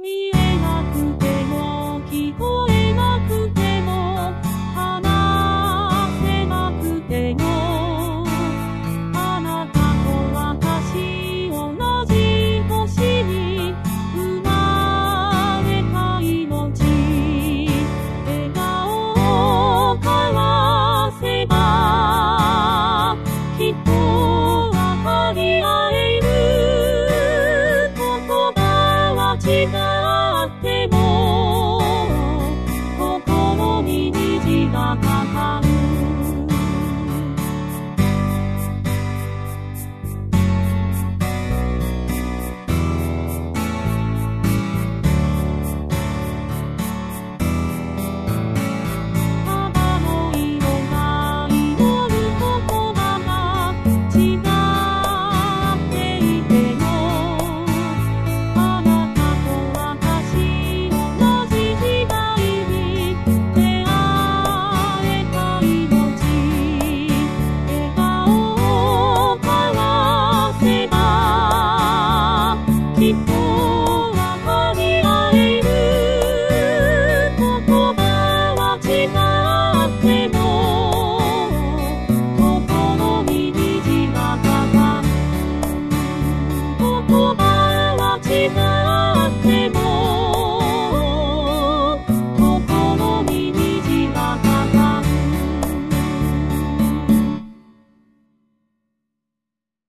見えなくても聞こえなくても話せなくてもあなたと私同じ星に生まれた命笑顔を交わせばきっと分かり合える言葉は違う